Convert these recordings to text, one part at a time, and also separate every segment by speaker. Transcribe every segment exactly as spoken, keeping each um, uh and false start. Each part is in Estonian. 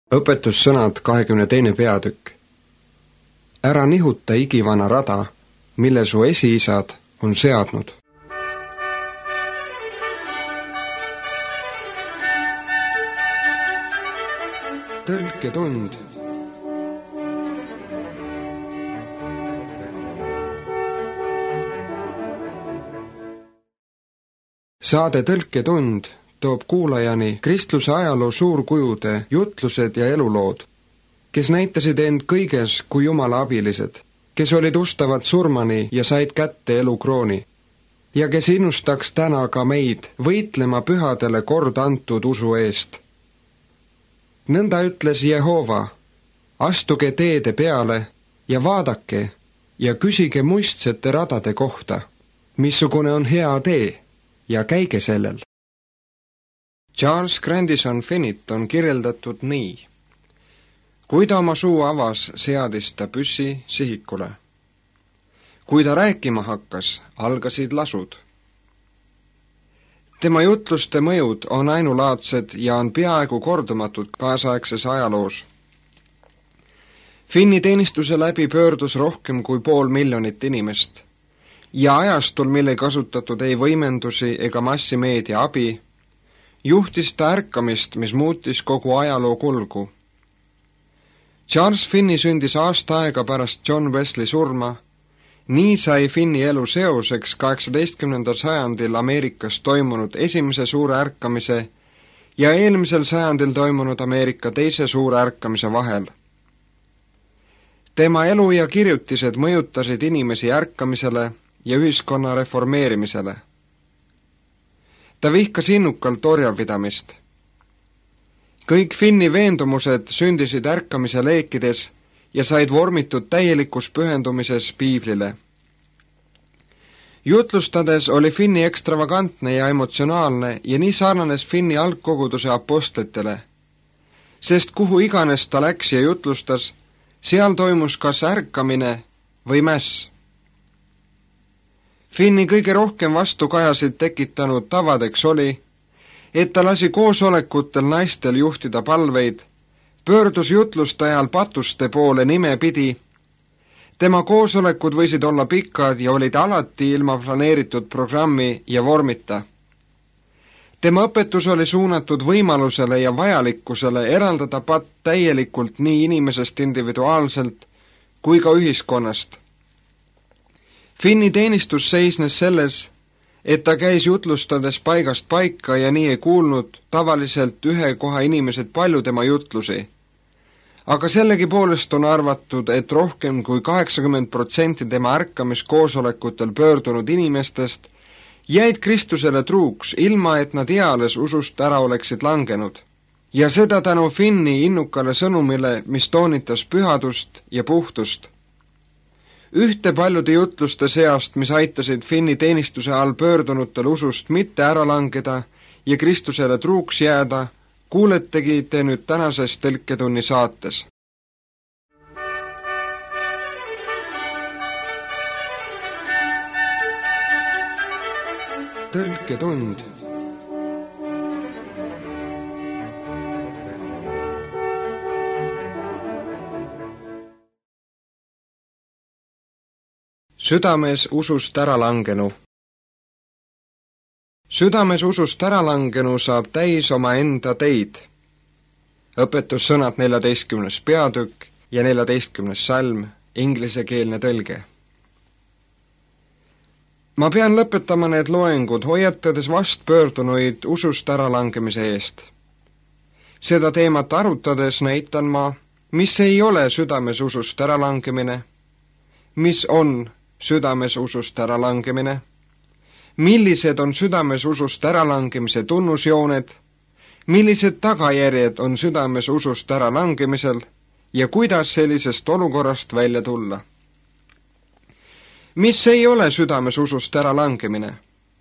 Speaker 1: Õpetussõnad kahekümne teine peatükk. Ära nihuta igivana rada, mille su esiisad on seadnud. Tõlketund. Saade Tõlketund toob kuulajani kristluse ajaloo suurkujude jutlused ja elulood, kes näitasid end kõiges kui Jumala abilised, kes olid ustavad surmani ja said kätte elukrooni, ja kes innustaks täna ka meid võitlema pühadele kord antud usu eest. Nõnda ütles Jehova, astuge teede peale ja vaadake ja küsige muistsete radade kohta, missugune on hea tee, ja käige sellel. Charles Grandison Finnit on kirjeldatud nii. Kui ta oma suu avas, seadis ta püssi sihikule. Kui ta rääkima hakkas, algasid lasud. Tema jutluste mõjud on ainulaadsed ja on peaaegu kordumatud kaasaegses ajaloos. Finni teenistuse läbi pöördus rohkem kui pool miljonit inimest ja ajastul, mille kasutatud ei võimendusi ega massimeedia abi, juhtis ta ärkamist, mis muutis kogu ajaloo kulgu. Charles Finni sündis aasta aega pärast John Wesley surma, nii sai Finni elu seoseks kaheksateistkümnendal sajandil Ameerikas toimunud esimese suure ärkamise ja eelmisel sajandil toimunud Ameerika teise suure ärkamise vahel. Tema elu ja kirjutised mõjutasid inimesi ärkamisele ja ühiskonna reformeerimisele. Ta vihkas innukalt orjapidamist. Kõik Finni veendumused sündisid ärkamise leekides ja said vormitud täielikus pühendumises Piiblile. Jutlustades oli Finni ekstravagantne ja emotsionaalne ja nii sarnanes Finni algkoguduse apostlitele, sest kuhu iganes ta läks ja jutlustas, seal toimus kas ärkamine või mäss. Finni kõige rohkem vastukajasid tekitanud tavadeks oli, et ta lasi koosolekutel naistel juhtida palveid, pöördus jutluste ajal patuste poole nimepidi. Tema koosolekud võisid olla pikad ja olid alati ilma planeeritud programmi ja vormita. Tema õpetus oli suunatud võimalusele ja vajalikkusele eraldada patt täielikult nii inimesest individuaalselt kui ka ühiskonnast. Finni teenistus seisnes selles, et ta käis jutlustades paigast paika ja nii ei kuulnud tavaliselt ühe koha inimesed palju tema jutlusi. Aga sellegi poolest on arvatud, et rohkem kui kaheksakümmend protsenti tema ärkamiskoosolekutel pöördunud inimestest jäid Kristusele truuks, ilma et nad eales usust ära oleksid langenud. Ja seda tänu Finni innukale sõnumile, mis toonitas pühadust ja puhtust. Ühte paljude jutluste seast, mis aitasid Finni teenistuse all pöördunutel usust mitte ära langeda ja Kristusele truuks jääda, kuuletegi te nüüd tänases Tõlketunni saates. Tõlketund. Südames usust ära langenu. Südames usust ära langenu saab täis oma enda teid. Õpetussõnad neljateistkümnes peatükk ja neljateistkümnes salm, inglisekeelne tõlge. Ma pean lõpetama need loengud, hoiatades vastpöördunuid usust ära langemise eest. Seda teemat arutades näitan ma, mis ei ole südames usust ära langemine, mis on südames usust ära langemine, millised on südames usust ära langemise tunnusjooned, millised tagajärjed on südames usust ära langemisel ja kuidas sellisest olukorrast välja tulla. Mis ei ole südames usust ära langemine?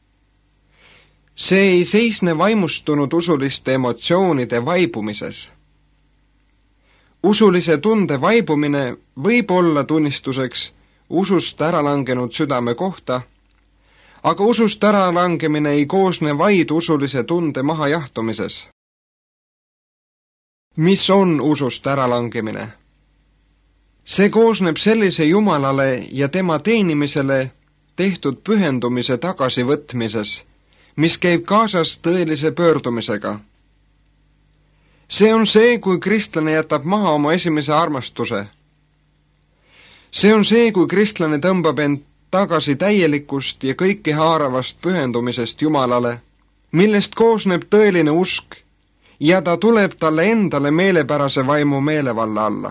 Speaker 1: See ei seisne vaimustunud usuliste emotsioonide vaibumises. Usulise tunde vaibumine võib olla tunnistuseks usust ära langenud südame kohta, aga usust ära langemine ei koosne vaid usulise tunde mahajahtumises. mis on usust äralangemine? See koosneb sellise Jumalale ja tema teenimisele tehtud pühendumise tagasivõtmises, mis käib kaasas tõelise pöördumisega. See on see, kui kristlane jätab maha oma esimese armastuse. See on see, kui kristlane tõmbab end tagasi täielikust ja kõiki haaravast pühendumisest Jumalale, millest koosneb tõeline usk ja ta tuleb talle endale meelepärase vaimu meelevalla alla.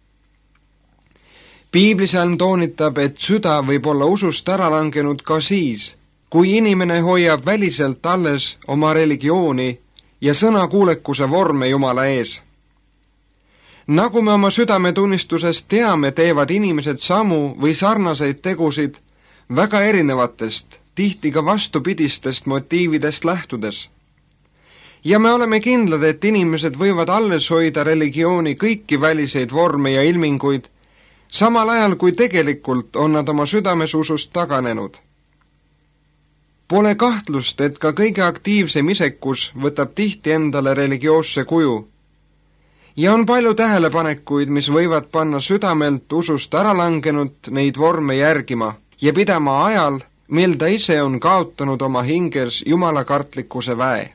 Speaker 1: Piiblisalm toonitab, et süda võib olla usust ära langenud ka siis, kui inimene hoiab väliselt alles oma religiooni ja sõnakuulekuse vorme Jumala ees. Nagu me oma südametunnistusest teame, teevad inimesed samu või sarnaseid tegusid väga erinevatest, tihti ka vastupidistest motiividest lähtudes. Ja me oleme kindlad, et inimesed võivad alles hoida religiooni kõiki väliseid vorme ja ilminguid, samal ajal kui tegelikult on nad oma südames usust taganenud. Pole kahtlust, et ka kõige aktiivsem isekus võtab tihti endale religioosse kuju. Ja on palju tähelepanekuid, mis võivad panna südamelt usust ära langenud neid vorme järgima ja pidama ajal, mil ta ise on kaotanud oma hinges jumalakartlikkuse väe.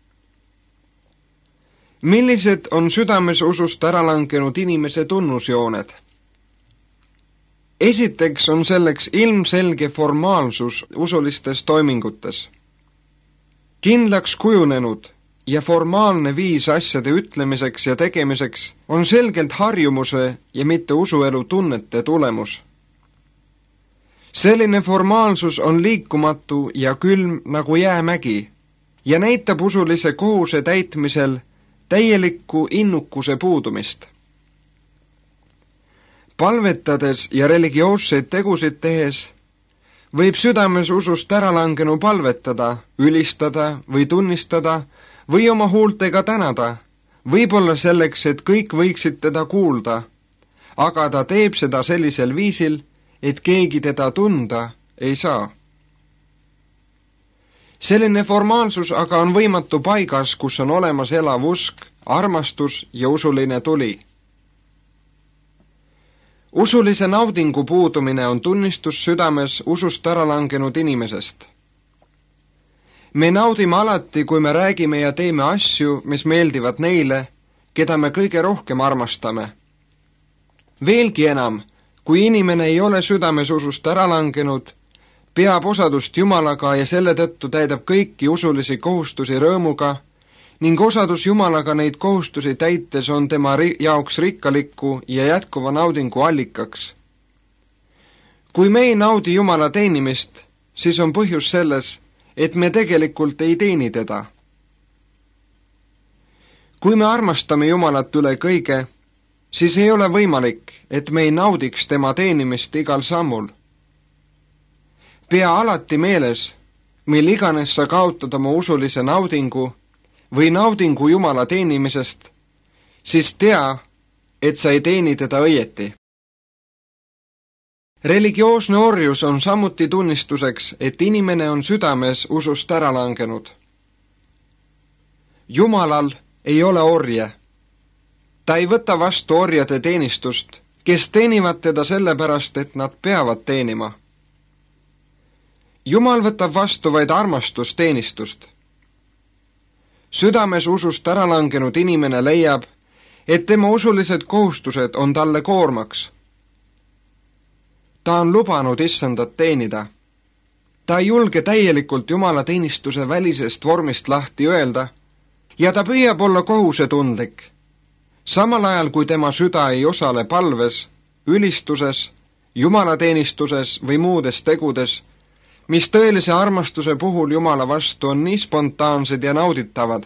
Speaker 1: Millised on südames usust ära langenud inimese tunnusjooned? Esiteks on selleks ilmselge formaalsus usulistes toimingutes. Kindlaks kujunenud ja formaalne viis asjade ütlemiseks ja tegemiseks on selgelt harjumuse ja mitte usuelu tunnete tulemus. Selline formaalsus on liikumatu ja külm nagu jäämägi ja näitab usulise kohuse täitmisel täielikku innukuse puudumist. Palvetades ja religioosseid tegusid tehes võib südames usust ära langenu palvetada, ülistada või tunnistada või oma huultega tänada, võib-olla selleks, et kõik võiksid teda kuulda, aga ta teeb seda sellisel viisil, et keegi teda tunda ei saa. Selline formaalsus aga on võimatu paigas, kus on olemas elav usk, armastus ja usuline tuli. Usulise naudingu puudumine on tunnistus südames usust ära langenud inimesest. Me naudime alati, kui me räägime ja teeme asju, mis meeldivad neile, keda me kõige rohkem armastame. Veelgi enam, kui inimene ei ole südames usust ära langenud, peab osadust Jumalaga ja selle tõttu täidab kõiki usulisi kohustusi rõõmuga ning osadus Jumalaga neid kohustusi täites on tema ri- jaoks rikkaliku ja jätkuva naudingu allikaks. Kui me ei naudi Jumala teenimist, siis on põhjus selles, et me tegelikult ei teeni teda. Kui me armastame Jumalat üle kõige, siis ei ole võimalik, et me ei naudiks tema teenimist igal sammul. Pea alati meeles, mil iganes sa kaotad oma usulise naudingu või naudingu Jumala teenimisest, siis tea, et sa ei teeni teda õieti. Religioosne orjus on samuti tunnistuseks, et inimene on südames usust ära langenud. Jumalal ei ole orje. Ta ei võta vastu orjade teenistust, kes teenivad teda sellepärast, et nad peavad teenima. Jumal võtab vastu vaid armastusteenistust. Südames usust ära langenud inimene leiab, et tema usulised kohustused on talle koormaks. Ta on lubanud issandat teenida. Ta ei julge täielikult Jumala teenistuse välisest vormist lahti öelda ja ta püüab olla kohusetundlik, samal ajal kui tema süda ei osale palves, ülistuses, Jumalateenistuses või muudes tegudes, mis tõelise armastuse puhul Jumala vastu on nii spontaansed ja nauditavad.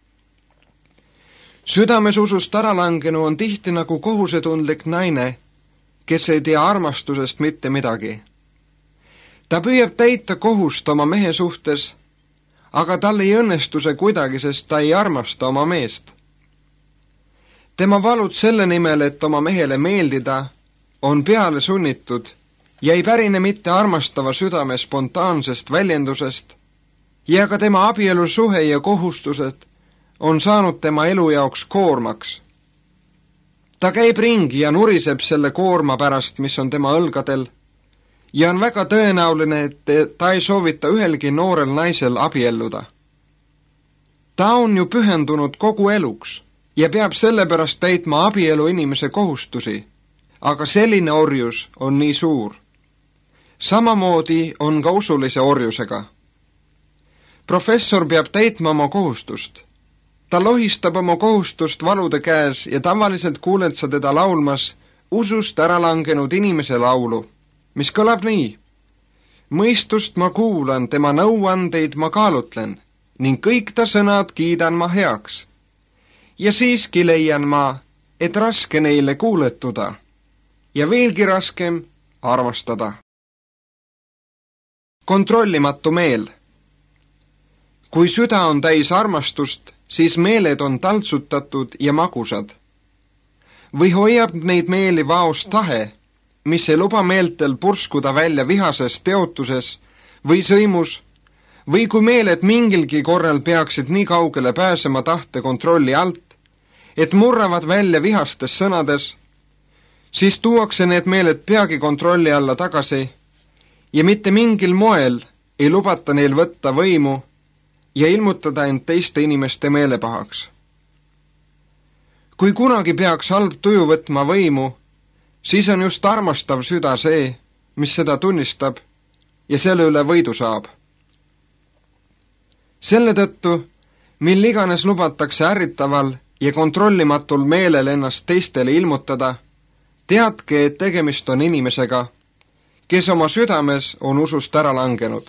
Speaker 1: Südames usust ära langenu on tihti nagu kohusetundlik naine, kes ei tea armastusest mitte midagi. Ta püüab täita kohust oma mehe suhtes, aga tal ei õnnestu see kuidagi, sest ta ei armasta oma meest. Tema valud selle nimel, et oma mehele meeldida, on peale sunnitud ja ei pärine mitte armastava südame spontaansest väljendusest ja ka tema abielusuhe ja kohustused on saanud tema elu jaoks koormaks. ta käib ringi ja nuriseb selle koorma pärast, mis on tema õlgadel, ja on väga tõenäoline, et ta ei soovita ühelgi noorel naisel abielluda. ta on ju pühendunud kogu eluks ja peab sellepärast täitma abielu inimese kohustusi, aga selline orjus on nii suur. Samamoodi on ka usulise orjusega. Professor peab täitma oma kohustust. ta lohistab oma kohustust valude käes ja tavaliselt kuuled sa teda laulmas usust ära langenud inimese laulu, mis kõlab nii: mõistust ma kuulan, tema nõuandeid ma kaalutlen ning kõik ta sõnad kiidan ma heaks. ja siiski leian ma, et raske neile kuuletuda ja veelgi raskem armastada. Kontrollimatu meel. Kui süda on täis armastust, siis meeled on taltsutatud ja magusad. Või hoiab neid meeli vaos tahe, mis ei luba meeltel purskuda välja vihases teotuses või sõimus, või kui meeled mingilgi korral peaksid nii kaugele pääsema tahte kontrolli alt, et murravad välja vihastes sõnades, siis tuuakse need meeled peagi kontrolli alla tagasi ja mitte mingil moel ei lubata neil võtta võimu ja ilmutada end teiste inimeste meelepahaks. Kui kunagi peaks halb tuju võtma võimu, siis on just armastav süda see, mis seda tunnistab ja selle üle võidu saab. Selle tõttu, mil iganes lubatakse ärritaval ja kontrollimatul meelel ennast teistele ilmutada, teadke, et tegemist on inimesega, kes oma südames on usust ära langenud.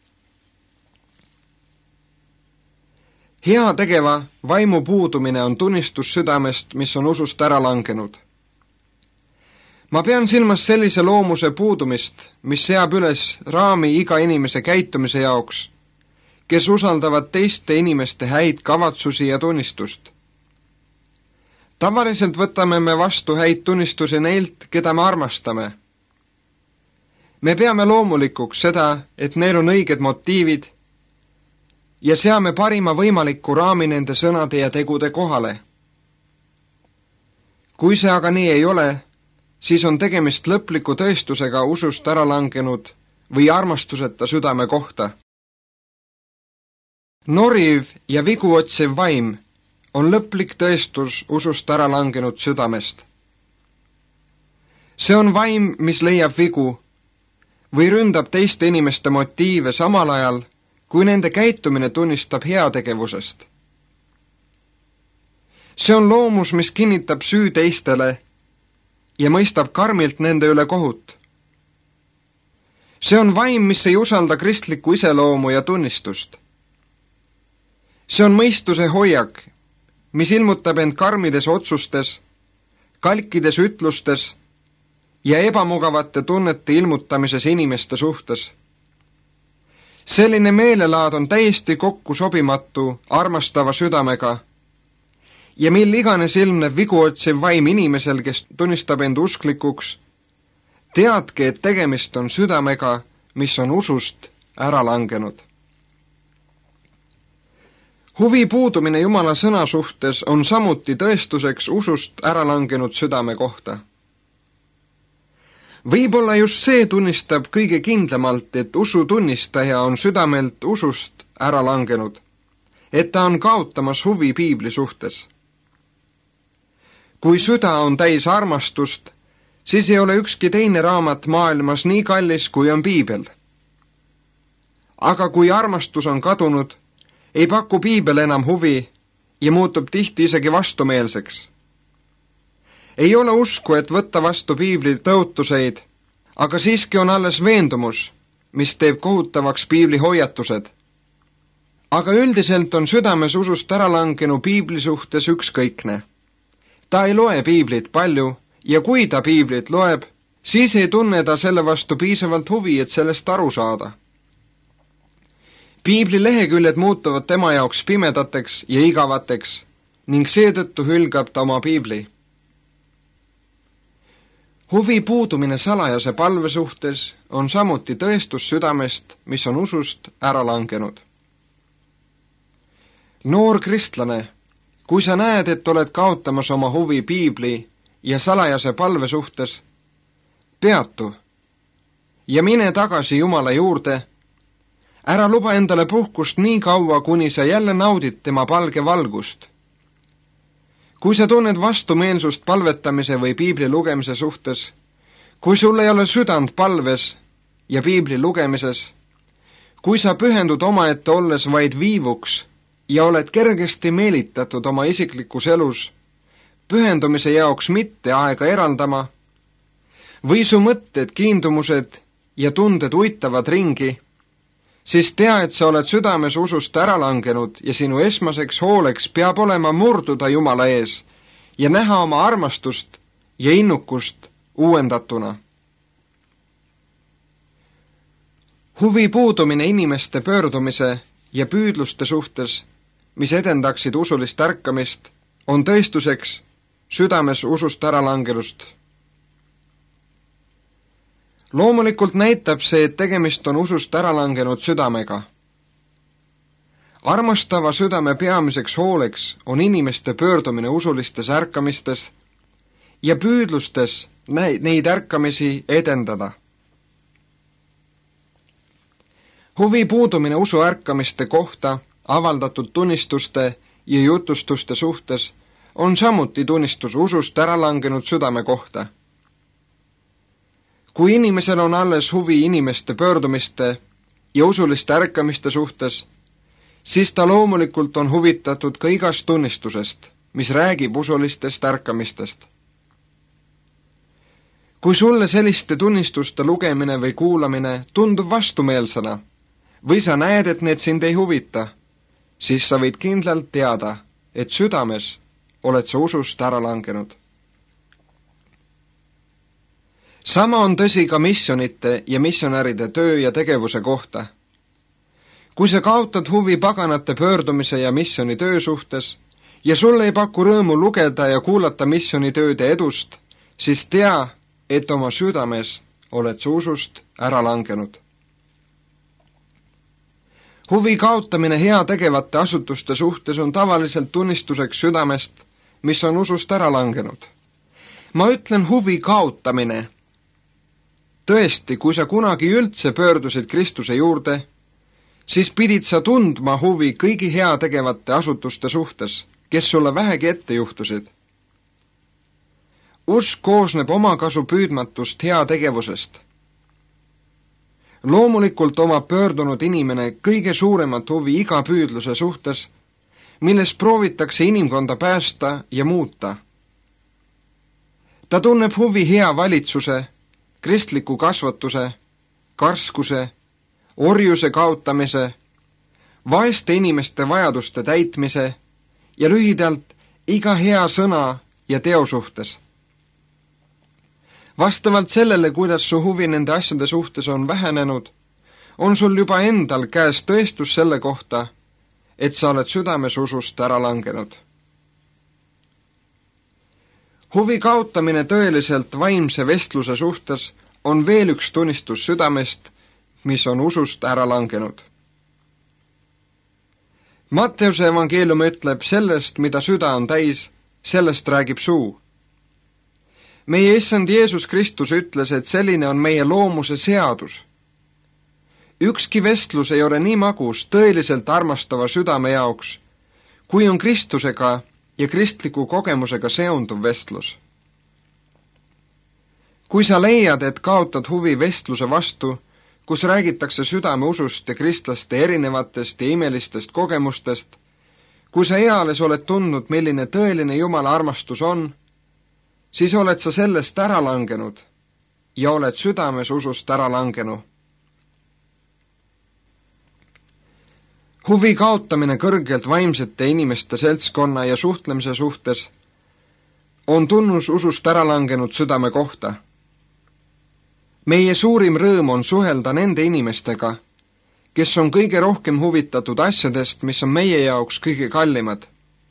Speaker 1: Hea tegeva vaimu puudumine on tunnistus südamest, mis on usust ära langenud. Ma pean silmas sellise loomuse puudumist, mis seab üles raami iga inimese käitumise jaoks, kes usaldavad teiste inimeste häid kavatsusi ja tunnistust. Tavaliselt võtame me vastu häid tunnistusi neilt, keda me armastame. Me peame loomulikuks seda, et neil on õiged motiivid ja seame parima võimaliku raami nende sõnade ja tegude kohale. Kui see aga nii ei ole, siis on tegemist lõpliku tõestusega usust ära langenud või armastuseta südame kohta. Noriv ja vigu otsiv vaim on lõplik tõestus usust ära langenud südamest. See on vaim, mis leiab vigu või ründab teiste inimeste motiive samal ajal, kui nende käitumine tunnistab heategevusest. See on loomus, mis kinnitab süü teistele ja mõistab karmilt nende üle kohut. See on vaim, mis ei usalda kristlikku iseloomu ja tunnistust. See on mõistuse hoiak, mis ilmutab end karmides otsustes, kalkides ütlustes ja ebamugavate tunnete ilmutamises inimeste suhtes. Selline meelelaad on täiesti kokku sobimatu armastava südamega ja mil iganes ilmneb vigu otsiv vaim inimesel, kes tunnistab end usklikuks, teadke, et tegemist on südamega, mis on usust ära langenud. Huvi puudumine Jumala sõna suhtes on samuti tõestuseks usust ära langenud südame kohta. Võib-olla just see tunnistab kõige kindlamalt, et usu tunnistaja on südamelt usust ära langenud, et ta on kaotamas huvi piibli suhtes. Kui süda on täis armastust, siis ei ole ükski teine raamat maailmas nii kallis, kui on piibel. Aga kui armastus on kadunud, ei paku piibel enam huvi ja muutub tihti isegi vastumeelseks. Ei ole usku, et võtta vastu piibli tõotuseid, aga siiski on alles veendumus, mis teeb kohutavaks piibli hoiatused. Aga üldiselt on südames usust ära langenu piibli suhtes ükskõikne. Ta ei loe piiblit palju ja kui ta piiblit loeb, siis ei tunne ta selle vastu piisavalt huvi, et sellest aru saada. Piibli leheküljed muutuvad tema jaoks pimedateks ja igavateks ning seetõttu hülgab ta oma piibli. Huvi puudumine salajase palve suhtes on samuti tõestus südamest, mis on usust ära langenud. Noor kristlane kui sa näed, et oled kaotamas oma huvi piibli ja salajase palve suhtes, peatu ja mine tagasi Jumala juurde. Ära luba endale puhkust nii kaua, kuni sa jälle naudid tema palge valgust. Kui sa tunned vastumeelsust palvetamise või piibli lugemise suhtes, kui sul ei ole südant palves ja piibli lugemises, kui sa pühendud omaette olles vaid viivuks ja oled kergesti meelitatud oma isiklikus elus, pühendumise jaoks mitte aega eraldama, või su mõtted, kiindumused ja tunded uitavad ringi, siis tea, et sa oled südames usust ära langenud ja sinu esmaseks hooleks peab olema murduda Jumala ees ja näha oma armastust ja innukust uuendatuna. Huvi puudumine inimeste pöördumise ja püüdluste suhtes, mis edendaksid usulist ärkamist, on tõestuseks südames usust ära langelust. Loomulikult näitab see, et tegemist on usust ära langenud südamega. Armastava südame peamiseks hooleks on inimeste pöördumine usulistes ärkamistes ja püüdlustes neid ärkamisi edendada. Huvi puudumine usu ärkamiste kohta avaldatud tunnistuste ja jutustuste suhtes on samuti tunnistus usust ära langenud südame kohta. Kui inimesel on alles huvi inimeste pöördumiste ja usuliste ärkamiste suhtes, siis ta loomulikult on huvitatud ka igast tunnistusest, mis räägib usulistest ärkamistest. Kui sulle selliste tunnistuste lugemine või kuulamine tundub vastumeelsena või sa näed, et need sind ei huvita, siis sa võid kindlalt teada, et südames oled sa usust ära langenud. Sama on tõsi ka missionite ja missionäride töö ja tegevuse kohta. Kui sa kaotad huvi paganate pöördumise ja missioni töö suhtes ja sulle ei paku rõõmu lugeda ja kuulata missionitööde edust, siis tea, et oma südames oled sa usust ära langenud. Huvi kaotamine hea tegevate asutuste suhtes on tavaliselt tunnistuseks südamest, mis on usust ära langenud. Ma ütlen huvi kaotamine. Tõesti, kui sa kunagi üldse pöördusid Kristuse juurde, siis pidid sa tundma huvi kõigi hea tegevate asutuste suhtes, kes sulle vähegi ette juhtusid. Usk koosneb omakasu püüdmatust hea tegevusest. Loomulikult omab pöördunud inimene kõige suuremat huvi iga püüdluse suhtes, milles proovitakse inimkonda päästa ja muuta. Ta tunneb huvi hea valitsuse, kristliku kasvatuse, karskuse, orjuse kaotamise, vaeste inimeste vajaduste täitmise ja lühidalt iga hea sõna ja teo suhtes. Vastavalt sellele, kuidas su huvi nende asjade suhtes on vähenenud, on sul juba endal käes tõestus selle kohta, et sa oled südames usust ära langenud. Huvi kaotamine tõeliselt vaimse vestluse suhtes on veel üks tunnistus südamest, mis on usust ära langenud. Matteuse evangeelium ütleb, sellest, mida süda on täis, sellest räägib suu. Meie issand Jeesus Kristus ütles, et selline on meie loomuse seadus. Ükski vestlus ei ole nii magus tõeliselt armastava südame jaoks, kui on Kristusega ja kristliku kogemusega seonduv vestlus. Kui sa leiad, et kaotad huvi vestluse vastu, kus räägitakse südame usust ja kristlaste erinevatest ja imelistest kogemustest, kui sa eales oled tundnud, milline tõeline Jumala armastus on, siis oled sa sellest ära langenud ja oled südames usust ära langenu. Huvi kaotamine kõrgelt vaimsete inimeste seltskonna ja suhtlemise suhtes on tunnus usust ära langenud südame kohta. Meie suurim rõõm on suhelda nende inimestega, kes on kõige rohkem huvitatud asjadest, mis on meie jaoks kõige kallimad.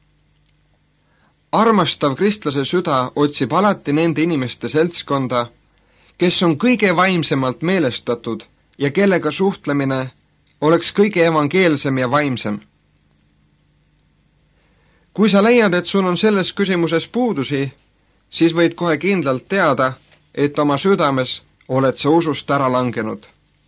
Speaker 1: Armastav kristlase süda otsib alati nende inimeste seltskonda, kes on kõige vaimsemalt meelestatud ja kellega suhtlemine oleks kõige evangeelsem ja vaimsem. kui sa leiad, et sul on selles küsimuses puudusi, siis võid kohe kindlalt teada, et oma südames oled sa usust ära langenud.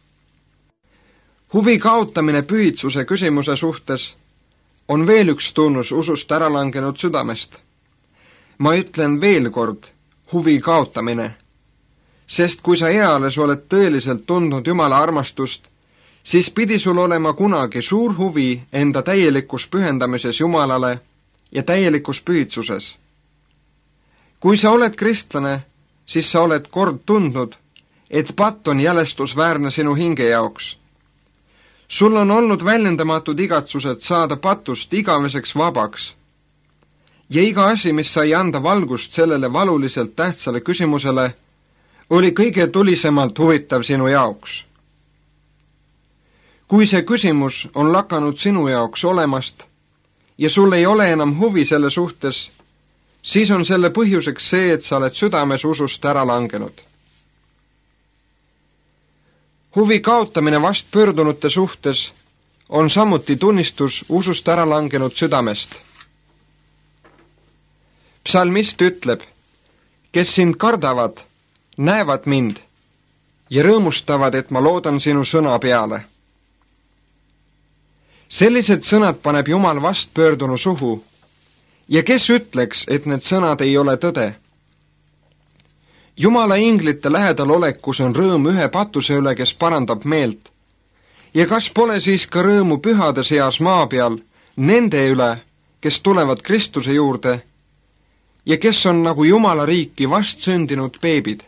Speaker 1: Huvi kaotamine pühitsuse küsimuse suhtes on veel üks tunnus usust ära langenud südamest. Ma ütlen veel kord, huvi kaotamine, sest kui sa eales oled tõeliselt tundnud Jumala armastust, siis pidi sul olema kunagi suur huvi enda täielikus pühendamises Jumalale ja täielikus pühitsuses. Kui sa oled kristlane, siis sa oled kord tundnud, et patt on jälestusväärne sinu hinge jaoks. Sul on olnud väljendamatud igatsused saada patust igaveseks vabaks. Ja iga asi, mis sai anda valgust sellele valuliselt tähtsale küsimusele, oli kõige tulisemalt huvitav sinu jaoks. Kui see küsimus on lakanud sinu jaoks olemast ja sul ei ole enam huvi selle suhtes, siis on selle põhjuseks see, et sa oled südames usust ära langenud. Huvi kaotamine vast pöördunute suhtes on samuti tunnistus usust ära langenud südamest. Psalmist ütleb, kes sind kardavad, näevad mind ja rõõmustavad, et ma loodan sinu sõna peale. Sellised sõnad paneb Jumal vast pöördunu suhu ja kes ütleks, et need sõnad ei ole tõde? Jumala inglite lähedal olekus on rõõm ühe patuse üle, kes parandab meelt. Ja kas pole siis ka rõõmu pühade seas maa peal nende üle, kes tulevad Kristuse juurde ja kes on nagu Jumala riiki vast sündinud beebid?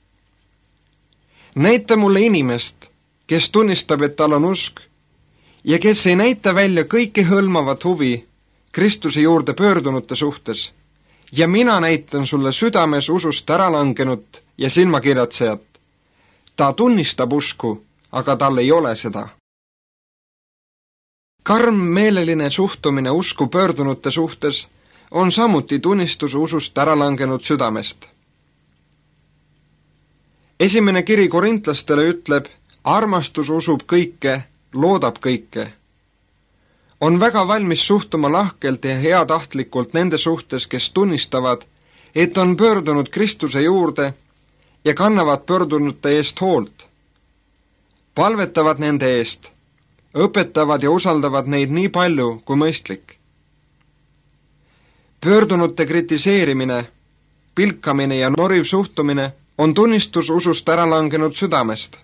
Speaker 1: Näita mulle inimest, kes tunnistab, et tal on usk ja kes ei näita välja kõike hõlmavat huvi Kristuse juurde pöördunute suhtes, ja mina näitan sulle südames usust ära langenut ja silmakirjatsejat. Ta tunnistab usku, aga tal ei ole seda. Karmmeeleline suhtumine usku pöördunute suhtes on samuti tunnistus usust ära langenud südamest. Esimene kiri korintlastele ütleb, armastus usub kõike, loodab kõike. On väga valmis suhtuma lahkelt ja heatahtlikult nende suhtes, kes tunnistavad, et on pöördunud Kristuse juurde ja kannavad pöördunute eest hoolt. Palvetavad nende eest, õpetavad ja usaldavad neid nii palju kui mõistlik. Pöördunute kritiseerimine, pilkamine ja noriv suhtumine on tunnistus usust ära langenud südamest.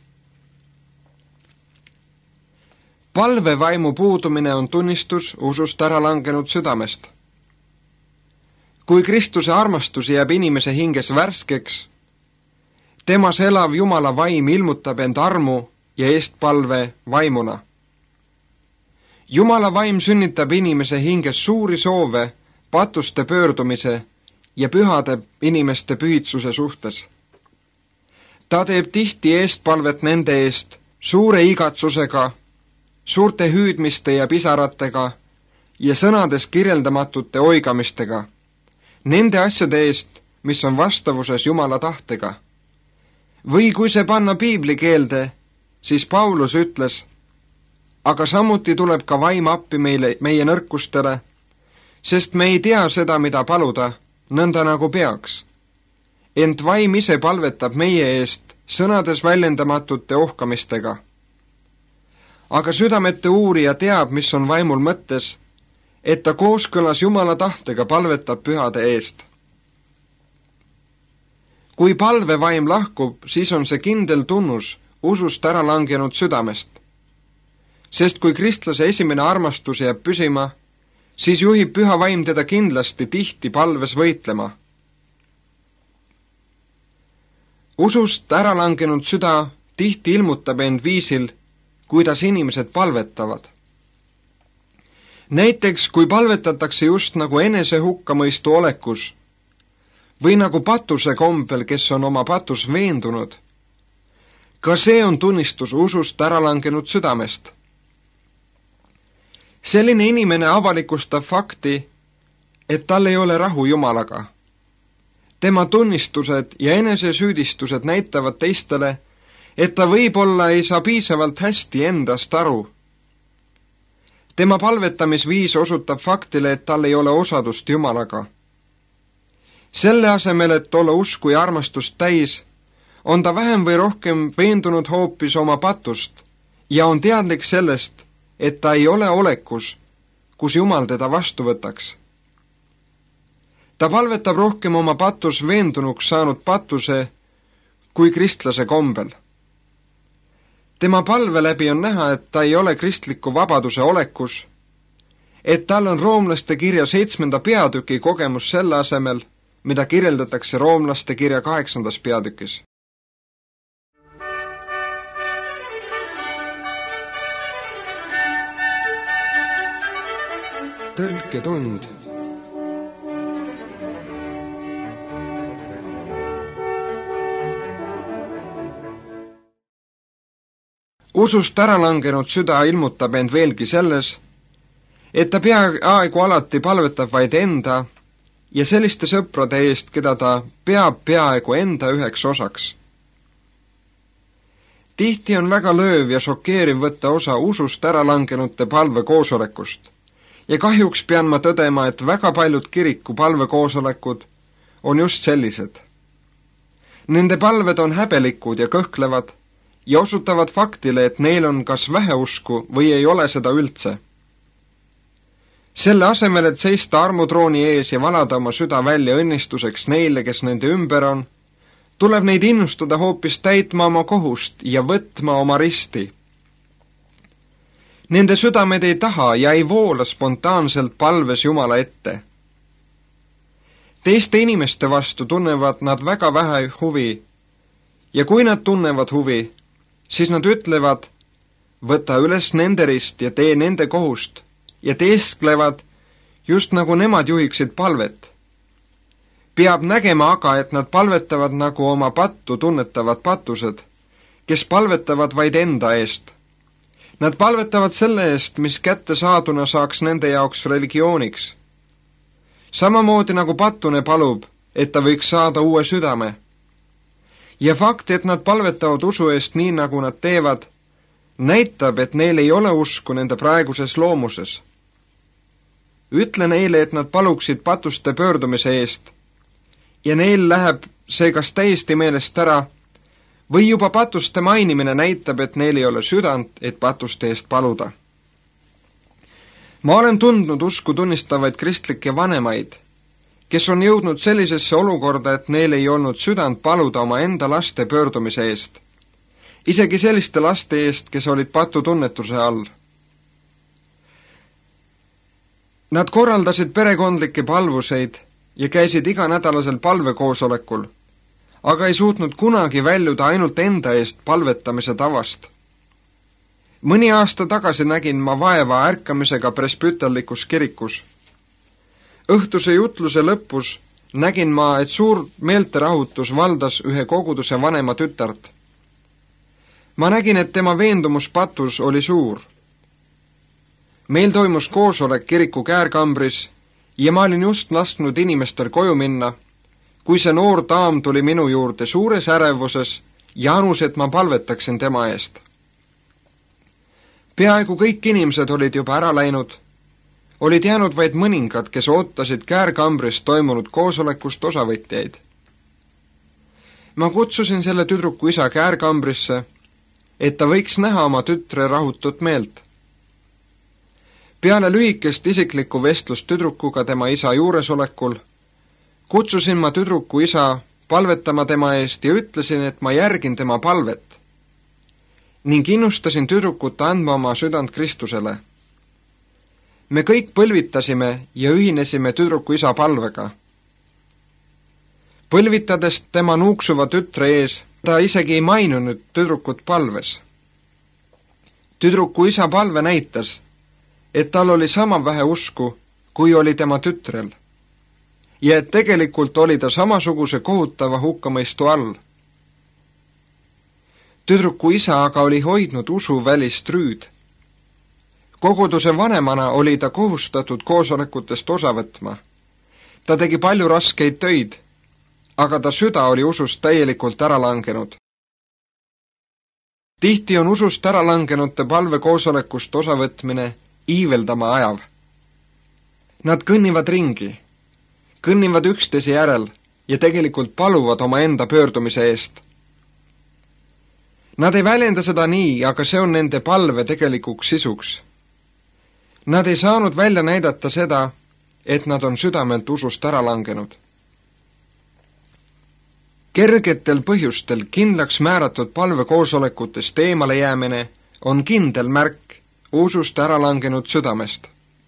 Speaker 1: Palvevaimu puudumine on tunnistus usust ära langenud südamest. Kui Kristuse armastus jääb inimese hinges värskeks, temas elav Jumala vaim ilmutab end armu ja eestpalve vaimuna. Jumala vaim sünnitab inimese hinges suuri soove patuste pöördumise ja pühade inimeste pühitsuse suhtes. Ta teeb tihti eestpalvet nende eest suure igatsusega, suurte hüüdmiste ja pisaratega ja sõnades kirjeldamatute oigamistega, nende asjade eest, mis on vastavuses Jumala tahtega. Või kui see panna piibli keelde, siis Paulus ütles, aga samuti tuleb ka vaim appi meile, meie nõrkustele, sest me ei tea seda, mida paluda, nõnda nagu peaks. Ent vaim ise palvetab meie eest sõnades väljendamatute ohkamistega. Aga südamete uurija teab, mis on vaimul mõttes, et ta kooskõlas Jumala tahtega palvetab pühade eest. Kui palvevaim lahkub, siis on see kindel tunnus usust ära langenud südamest. Sest kui kristlase esimene armastus jääb püsima, siis juhib püha vaim teda kindlasti tihti palves võitlema. Usust ära langenud süda tihti ilmutab end viisil, kuidas inimesed palvetavad. Näiteks, kui palvetatakse just nagu enese hukkamõistu olekus või nagu patuse kombel, kes on oma patus veendunud, ka see on tunnistus usust ära langenud südamest. Selline inimene avalikustab fakti, et tal ei ole rahu Jumalaga. Tema tunnistused ja enesesüüdistused näitavad teistele, et ta võib-olla ei saa piisavalt hästi endast aru. tema palvetamisviis osutab faktile, et tal ei ole osadust Jumalaga. Selle asemel, et olla usku ja armastust täis, on ta vähem või rohkem veendunud hoopis oma patust ja on teadlik sellest, et ta ei ole olekus, kus Jumal teda vastu võtaks. Ta palvetab rohkem oma patus veendunuks saanud patuse kui kristlase kombel. Tema palve läbi on näha, et ta ei ole kristliku vabaduse olekus, et tal on roomlaste kirja seitsmenda peatüki kogemus selle asemel, mida kirjeldatakse roomlaste kirja kaheksandas peatükis. Tõlketund. Usust ära langenud süda ilmutab end veelgi selles, et ta peaaegu alati palvetab vaid enda ja selliste sõprade eest, keda ta peab peaaegu enda üheks osaks. Tihti on väga lööv ja šokeeriv võtta osa usust ära langenute palvekoosolekust ja kahjuks pean ma tõdema, et väga paljud kiriku palvekoosolekud on just sellised. Nende palved on häbelikud ja kõhklevad ja osutavad faktile, et neil on kas väheusku või ei ole seda üldse. Selle asemel, et seista armutrooni ees ja valada oma süda välja õnnistuseks neile, kes nende ümber on, tuleb neid innustada hoopis täitma oma kohust ja võtma oma risti. Nende südamed ei taha ja ei voola spontaanselt palves Jumala ette. Teiste inimeste vastu tunnevad nad väga vähe huvi ja kui nad tunnevad huvi, siis nad ütlevad, võta üles nende rist ja tee nende kohust ja teesklevad, just nagu nemad juhiksid palvet. Peab nägema aga, et nad palvetavad nagu oma pattu tunnetavad patused, kes palvetavad vaid enda eest. Nad palvetavad selle eest, mis kätte saaduna saaks nende jaoks religiooniks. Samamoodi nagu patune palub, et ta võiks saada uue südame. Ja fakt, et nad palvetavad usu eest nii, nagu nad teevad, näitab, et neil ei ole usku nende praeguses loomuses. Ütle neile, et nad paluksid patuste pöördumise eest ja neil läheb see kas täiesti meelest ära või juba patuste mainimine näitab, et neil ei ole südant, et patuste eest paluda. Ma olen tundnud usku tunnistavaid kristlikke vanemaid, kes on jõudnud sellisesse olukorda, et neil ei olnud südant paluda oma enda laste pöördumise eest, isegi selliste laste eest, kes olid patutunnetuse all. Nad korraldasid perekondlikke palvuseid ja käisid iganädalasel palvekoosolekul, aga ei suutnud kunagi väljuda ainult enda eest palvetamise tavast. Mõni aasta tagasi nägin ma vaeva ärkamisega presbüterlikus kirikus. Õhtuse jutluse lõpus nägin ma, et suur meelterahutus valdas ühe koguduse vanema tütart. Ma nägin, et tema veendumus patus oli suur. Meil toimus koosolek kiriku käärkambris ja ma olin just lasknud inimestel koju minna, kui see noor daam tuli minu juurde suures ärevuses ja anus, et ma palvetaksin tema eest. Peaaegu kõik inimesed olid juba ära läinud, olid jäänud vaid mõningad, kes ootasid käärkambris toimunud koosolekust osavõtjaid. Ma kutsusin selle tüdruku isa käärkambrisse, et ta võiks näha oma tütre rahutut meelt. Peale lühikest isiklikku vestlust tüdrukuga tema isa juuresolekul kutsusin ma tüdruku isa palvetama tema eest ja ütlesin, et ma järgin tema palvet ning innustasin tüdrukut andma oma südant Kristusele. Me kõik põlvitasime ja ühinesime tüdruku isa palvega. Põlvitades tema nuuksuva tütre ees, ta isegi ei mainunud tüdrukut palves. Tüdruku isa palve näitas, et tal oli sama vähe usku, kui oli tema tütrel, ja et tegelikult oli ta samasuguse kohutava hukkamõistu all. Tüdruku isa aga oli hoidnud usu välist rüüd. Koguduse vanemana oli ta kohustatud koosolekutest osa võtma. Ta tegi palju raskeid töid, aga ta süda oli usust täielikult ära langenud. Tihti on usust ära langenute palvekoosolekust osavõtmine iiveldama ajav. Nad kõnnivad ringi, kõnnivad üksteise järel ja tegelikult paluvad omaenda pöördumise eest. Nad ei väljenda seda nii, aga see on nende palve tegelikuks sisuks. Nad ei saanud välja näidata seda, et nad on südamelt usust ära langenud. Kergetel põhjustel kindlaks määratud palvekoosolekutest eemale jäämine on kindel märk usust ära langenud südamest.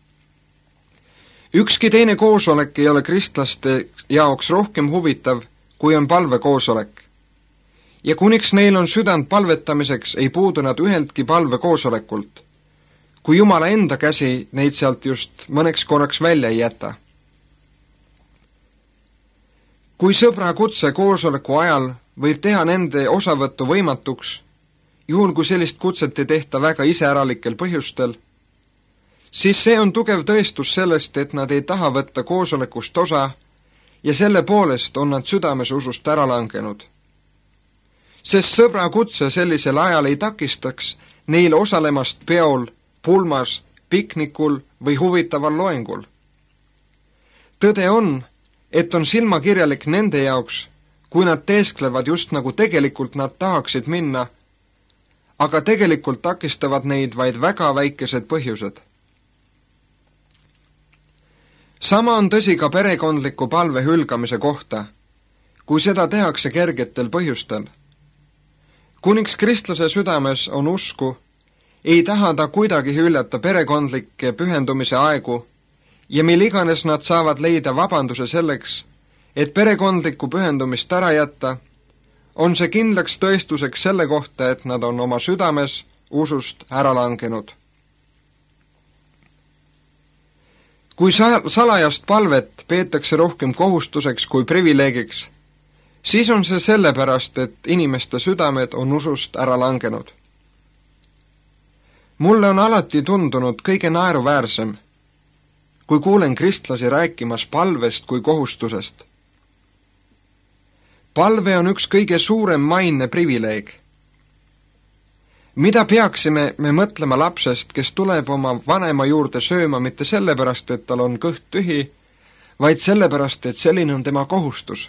Speaker 1: Ükski teine koosolek ei ole kristlaste jaoks rohkem huvitav, kui on palvekoosolek. Ja kuniks neil on südant palvetamiseks, ei puudu nad üheltki palvekoosolekult, kui Jumala enda käsi neid sealt just mõneks korraks välja ei jäta. Kui sõbra kutse koosoleku ajal võib teha nende osavõttu võimatuks, juhul kui sellist kutset ei tehta väga iseäralikel põhjustel, siis see on tugev tõestus sellest, et nad ei taha võtta koosolekust osa ja selle poolest on nad südames usust ära langenud. Sest sõbra kutse sellisel ajal ei takistaks neil osalemast peol, pulmas, piknikul või huvitaval loengul. Tõde on, et on silmakirjalik nende jaoks, kui nad teesklevad just nagu tegelikult nad tahaksid minna, aga tegelikult takistavad neid vaid väga väikesed põhjused. Sama on tõsi ka perekondliku palve hülgamise kohta, kui seda tehakse kergetel põhjustel. Kuniks kristlase südames on usku, ei taha ta kuidagi hüljata perekondlikke pühendumise aegu ja mil iganes nad saavad leida vabanduse selleks, et perekondlikku pühendumist ära jätta, on see kindlaks tõestuseks selle kohta, et nad on oma südames usust ära langenud. Kui salajast palvet peetakse rohkem kohustuseks kui privileegiks, siis on see sellepärast, et inimeste südamed on usust ära langenud. Mulle on alati tundunud kõige naeruväärsem, kui kuulen kristlasi rääkimas palvest kui kohustusest. Palve on üks kõige suurem maine privileeg. Mida peaksime me mõtlema lapsest, kes tuleb oma vanema juurde sööma mitte sellepärast, et tal on kõht tühi, vaid sellepärast, et selline on tema kohustus?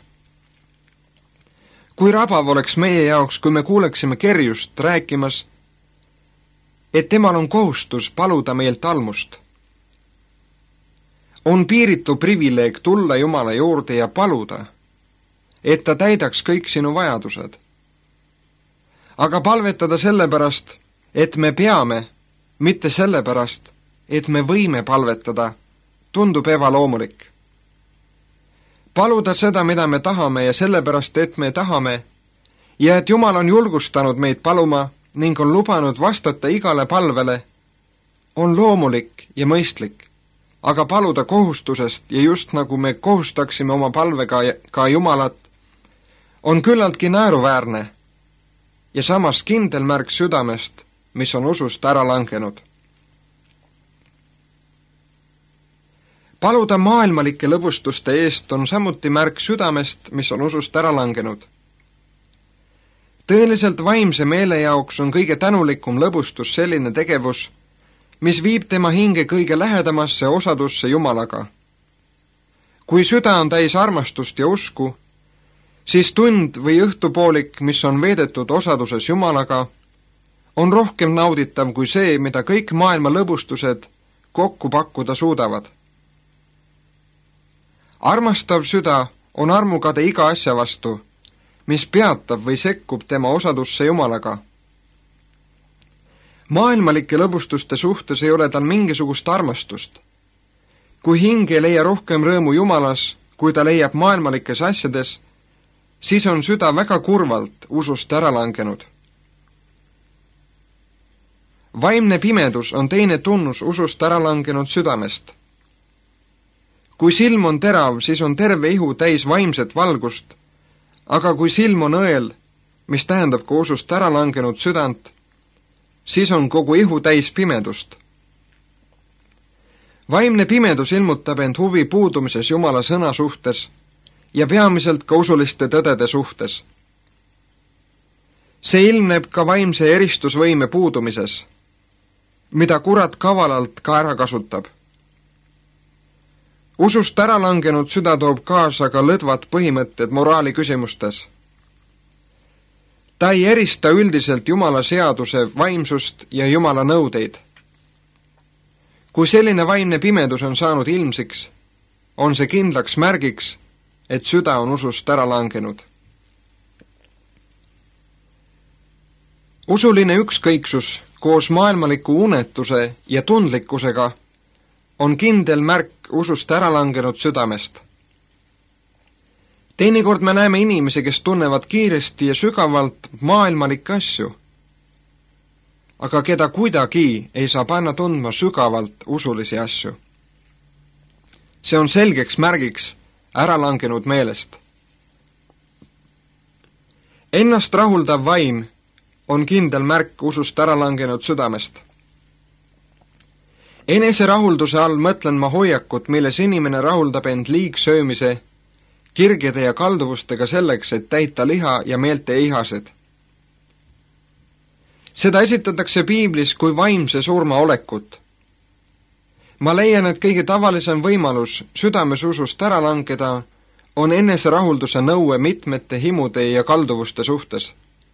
Speaker 1: Kui rabav oleks meie jaoks, kui me kuuleksime kerjust rääkimas, et temal on kohustus paluda meilt almust. On piiritu privileeg tulla Jumala juurde ja paluda, et ta täidaks kõik sinu vajadused. Aga palvetada sellepärast, et me peame, mitte sellepärast, et me võime palvetada, tundub ebaloomulik. Paluda seda, mida me tahame ja sellepärast, et me tahame, ja et Jumal on julgustanud meid paluma ning on lubanud vastata igale palvele, on loomulik ja mõistlik, aga paluda kohustusest ja just nagu me kohustaksime oma palvega ka Jumalat, on küllaltki naeruväärne ja samas kindel märk südamest, mis on usust ära langenud. Paluda maailmalike lõbustuste eest on samuti märk südamest, mis on usust ära langenud. Tõeliselt vaimse meele jaoks on kõige tänulikum lõbustus selline tegevus, mis viib tema hinge kõige lähedamasse osadusse Jumalaga. Kui süda on täis armastust ja usku, siis tund või õhtupoolik, mis on veedetud osaduses Jumalaga, on rohkem nauditav kui see, mida kõik maailma lõbustused kokku pakkuda suudavad. Armastav süda on armukade iga asja vastu, mis peatab või sekkub tema osadusse Jumalaga. Maailmalike lõbustuste suhtes ei ole tal mingisugust armastust. Kui hing ei leia rohkem rõõmu Jumalas, kui ta leiab maailmalikes asjades, siis on süda väga kurvalt usust ära langenud. Vaimne pimedus on teine tunnus usust ära langenud südamest. Kui silm on terav, siis on terve ihu täis vaimset valgust, aga kui silm on õel, mis tähendab ka usust ära langenud südant, siis on kogu ihu täis pimedust. Vaimne pimedus ilmutab end huvi puudumises Jumala sõna suhtes ja peamiselt ka usuliste tõdede suhtes. See ilmneb ka vaimse eristusvõime puudumises. mida kurat kavalalt ka ära kasutab. Usust ära langenud süda toob kaasa ka lõdvad põhimõtted moraali küsimustes. Ta ei erista üldiselt Jumala seaduse vaimsust ja Jumala nõudeid. Kui selline vaimne pimedus on saanud ilmsiks, on see kindlaks märgiks, et süda on usust ära langenud. Usuline ükskõiksus koos maailmaliku unetuse ja tundlikkusega on kindel märk usust ära langenud südamest. Teinekord me näeme inimesi, kes tunnevad kiiresti ja sügavalt maailmalikke asju, aga keda kuidagi ei saa panna tundma sügavalt usulisi asju. See on selgeks märgiks ära langenud meelest. Ennast rahuldav vaim on kindel märk usust ära langenud südamest. Eneserahulduse all mõtlen ma hoiakut, milles inimene rahuldab end liigsöömise, kirgede ja kalduvustega selleks, et täita liha ja meelte ihased. Seda esitatakse piiblis kui vaimse surma olekut. Ma leian, et kõige tavalisem võimalus südames usust ära langeda on eneserahulduse nõue mitmete himude ja kalduvuste suhtes.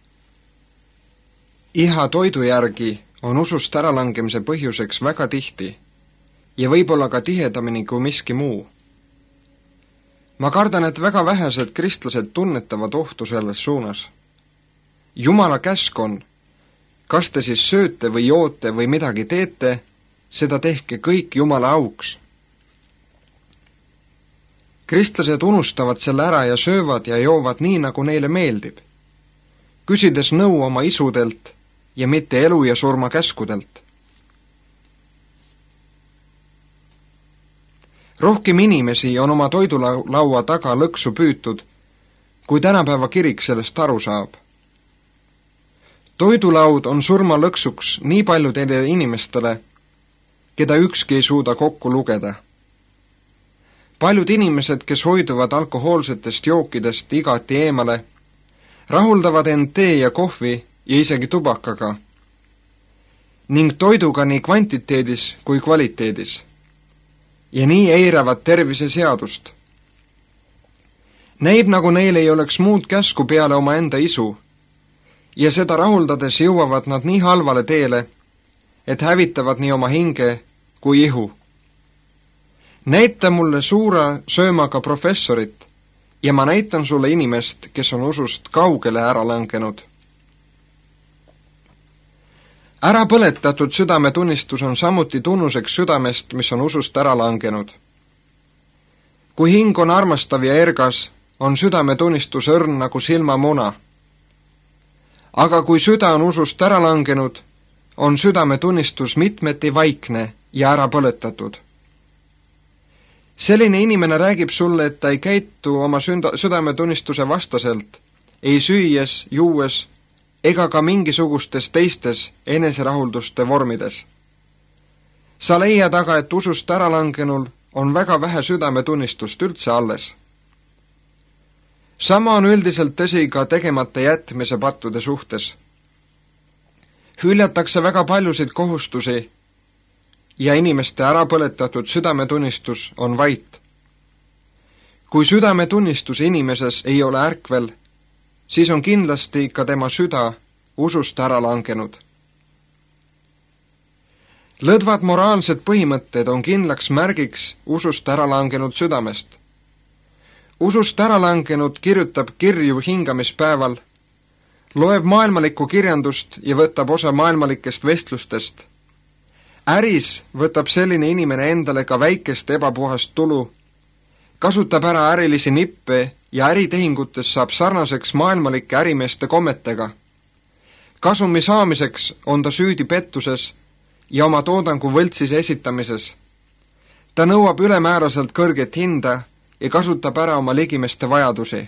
Speaker 1: Iha toidu järgi on usust äralangemise põhjuseks väga tihti ja võib-olla ka tihedamini kui miski muu. Ma kardan, et väga vähesed kristlased tunnetavad ohtu selles suunas. Jumala käsk on, kas te siis sööte või joote või midagi teete, seda tehke kõik Jumala auks. Kristlased unustavad selle ära ja söövad ja joovad nii, nagu neile meeldib, küsides nõu oma isudelt ja mitte elu ja surma käskudelt. Rohkem inimesi on oma toidulaua taga lõksu püütud, kui tänapäeva kirik sellest aru saab. Toidulaud on surma lõksuks nii paljudele inimestele, keda ükski ei suuda kokku lugeda. Paljud inimesed, kes hoiduvad alkohoolsetest jookidest igati eemale, rahuldavad end tee ja kohvi ja isegi tubakaga, ning toiduga nii kvantiteedis kui kvaliteedis. Ja nii eiravad tervise seadust. Näib, nagu neil ei oleks muud käsku peale oma enda isu, ja seda rahuldades jõuavad nad nii halvale teele, et hävitavad nii oma hinge kui ihu. Näita mulle suure söömaga professorit ja ma näitan sulle inimest, kes on usust kaugele ära langenud. Ärapõletatud südametunnistus on samuti tunnuseks südamest, mis on usust ära langenud. Kui hing on armastav ja ergas, on südametunnistus õrn nagu silmamuna. Aga kui süda on usust ära langenud, on südametunnistus mitmeti vaikne ja ärapõletatud. Selline inimene räägib sulle, et ta ei käitu oma süda, südametunnistuse vastaselt, ei süües, juues, ega ka mingisugustes teistes eneserahulduste vormides. Sa leiad aga, et usust ära langenul on väga vähe südametunnistust üldse alles. Sama on üldiselt tõsi ka tegemata jätmise pattude suhtes. Hüljatakse väga paljusid kohustusi ja inimeste ärapõletatud südametunnistus on vait. Kui südametunnistus inimeses ei ole ärkvel, siis on kindlasti ka tema süda usust ära langenud. Lõdvad moraalsed põhimõtted on kindlaks märgiks usust ära langenud südamest. Usust ära langenud kirjutab kirju hingamispäeval, loeb maailmalikku kirjandust ja võtab osa maailmalikest vestlustest. Äris võtab selline inimene endale ka väikest ebapuhast tulu, kasutab ära ärilisi nippe ja äritehingutes saab sarnaseks maailmalike ärimeeste kommetega. Kasumi saamiseks on ta süüdi pettuses ja oma toodangu võltsis esitamises. Ta nõuab ülemääraselt kõrget hinda ja kasutab ära oma ligimeste vajadusi.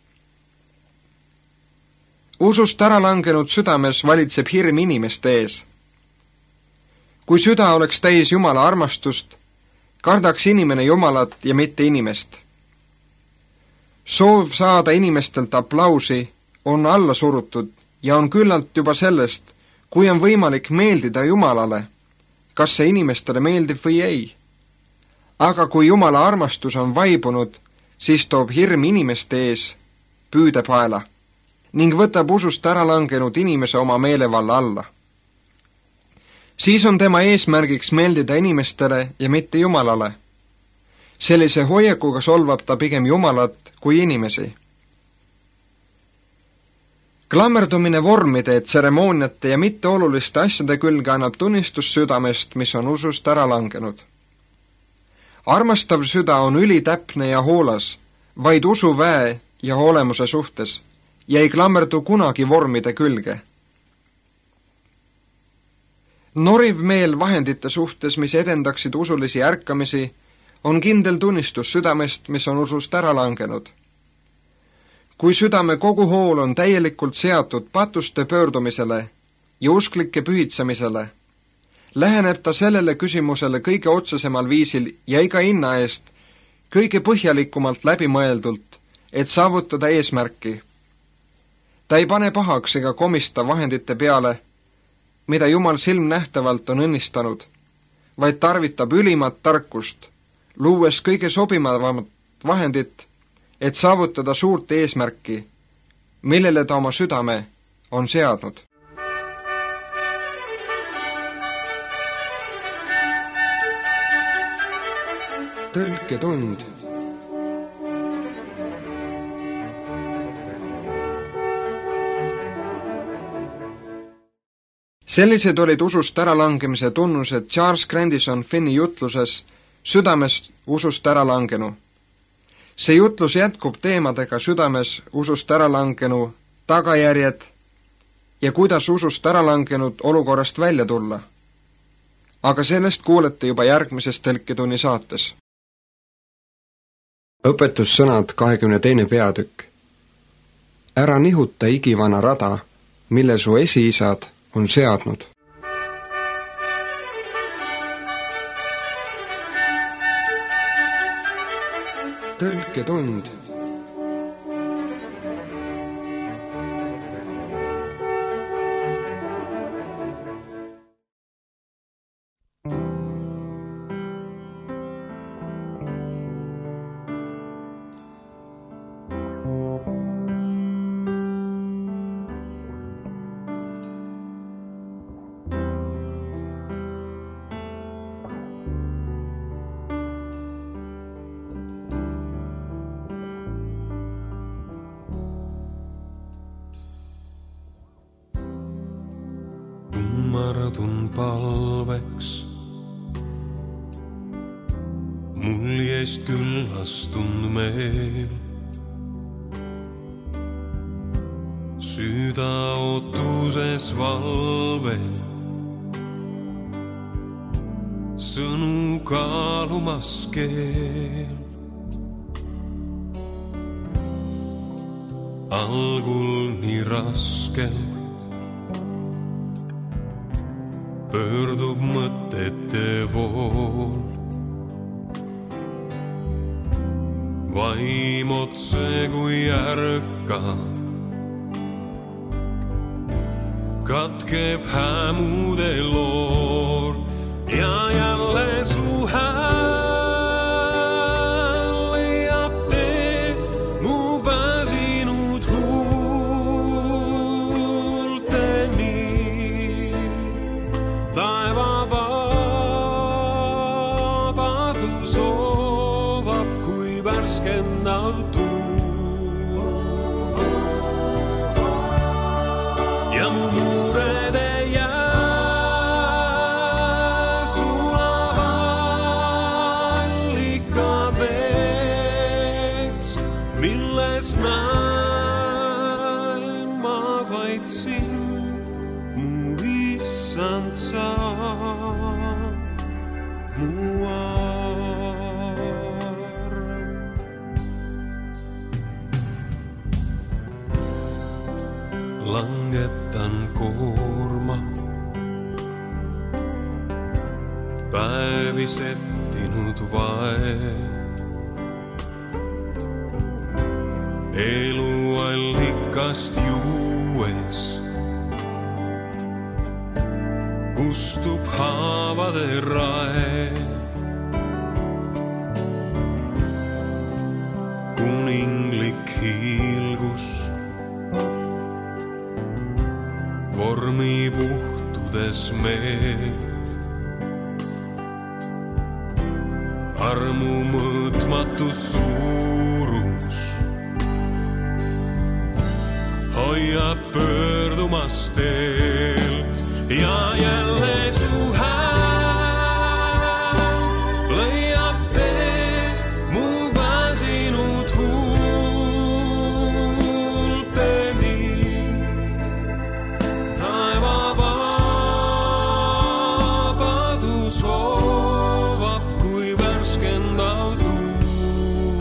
Speaker 1: Usust ära langenud südames valitseb hirm inimeste ees. Kui süda oleks täis Jumala armastust, kardaks inimene Jumalat ja mitte inimest. Soov saada inimestelt aplausi on alla surutud ja on küllalt juba sellest, kui on võimalik meeldida Jumalale, kas see inimestele meeldib või ei. Aga kui Jumala armastus on vaibunud, siis toob hirm inimeste ees püüdepaela ning võtab usust ära langenud inimese oma meelevalla alla. Siis on tema eesmärgiks meeldida inimestele ja mitte Jumalale. Sellise hoiakuga solvab ta pigem Jumalat kui inimesi. Klammerdumine vormide, tseremooniate ja mitteoluliste asjade külge annab tunnistus südamest, mis on usust ära langenud. Armastav süda on ülitäpne ja hoolas, vaid usuväe ja olemuse suhtes, ja ei klammerdu kunagi vormide külge. Noriv meel vahendite suhtes, mis edendaksid usulisi ärkamisi, on kindel tunnistus südamest, mis on usust ära langenud. Kui südame kogu hool on täielikult seatud patuste pöördumisele ja usklike pühitsemisele, läheneb ta sellele küsimusele kõige otsesemal viisil ja iga hinna eest kõige põhjalikumalt läbimõeldult, et saavutada eesmärki. Ta ei pane pahaks ega komista vahendite peale, mida Jumal silmnähtavalt on õnnistanud, vaid tarvitab ülimat tarkust, luues kõige sobivamat vahendit, et saavutada suurt eesmärki, millele ta oma südame on seadnud. Tõlketund. Sellised olid usust äralangemise tunnused Charles Grandison Finni jutluses Südames usust äralangenu. See jutlus jätkub teemadega südames usust äralangenu tagajärjed ja kuidas usust äralangenud olukorrast välja tulla. Aga sellest kuulete juba järgmises Tõlketunni saates. Õpetussõnad kahekümne teine peatükk. Ära nihuta igivana rada, mille su esiisad on seadnud. Tõlketund.
Speaker 2: Kummardun palveks, mul jäist küllastund meel. Süda ootuses valvel, sõnu kaalumas keel. Algul nii raskelt pöördub mõtete vool, vaim otse kui ärkab, katkeb hämude loor ja jälle su hääl leiab tee mu väsinud huulteni. Taeva vabadus soovab kui värskendav tuul ja mu muured ei jää sulava allika veeks, milles näen ma vaid sind, mu issand sa, mu arm. Langetan koorma, päevi settinud vae, eluallikast juues kustub haavade raev. Kuninglik hiilgus vormi puhtudes meelt. Armu mõõtmatu suurus hoiab pöördumas teelt ja jälle su hääl leiab tee mu väsinud huulteni. Taeva vabadus hoovab kui värskendav tuul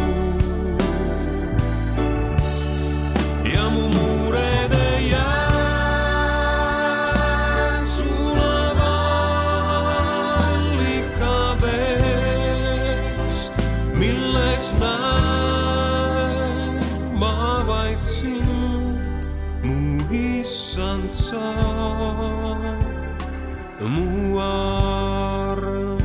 Speaker 2: ja mu muurede jää sulava allika veeks, milles näen ma vaid sind, mu issand sa, mu arm.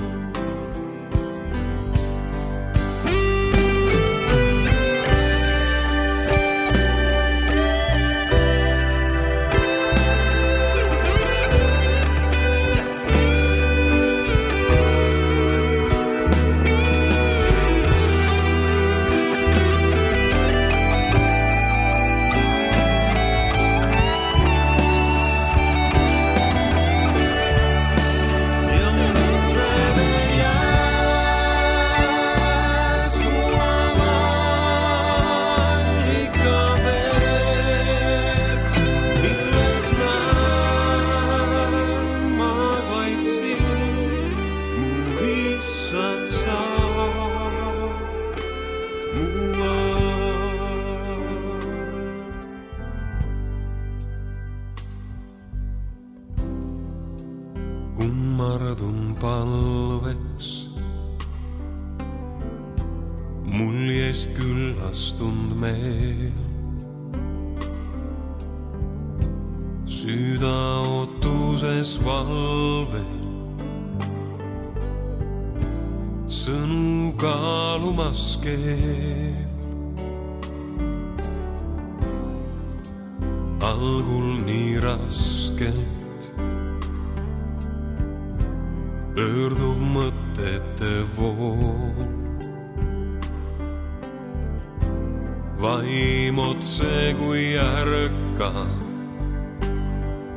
Speaker 2: Kummardun palveks muljest küllastund meel. Süüda ootuses valvel, sõnu kaalumas keel. Algul nii raskelt pöördub mõtete vool, vaim otse kui ärka,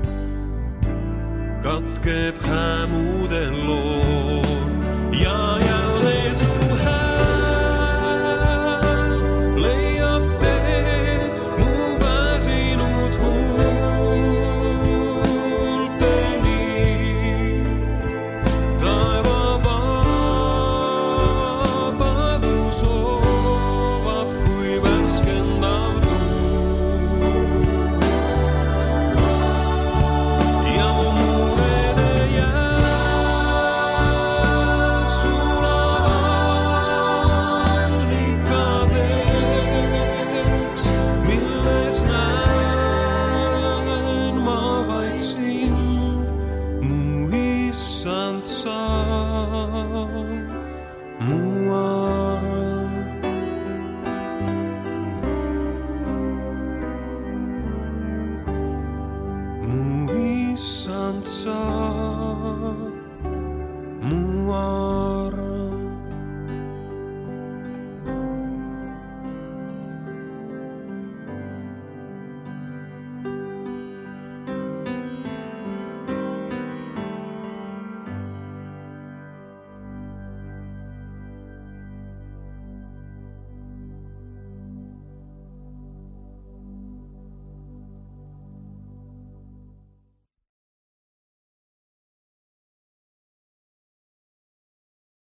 Speaker 2: katkeb hämudel lool ja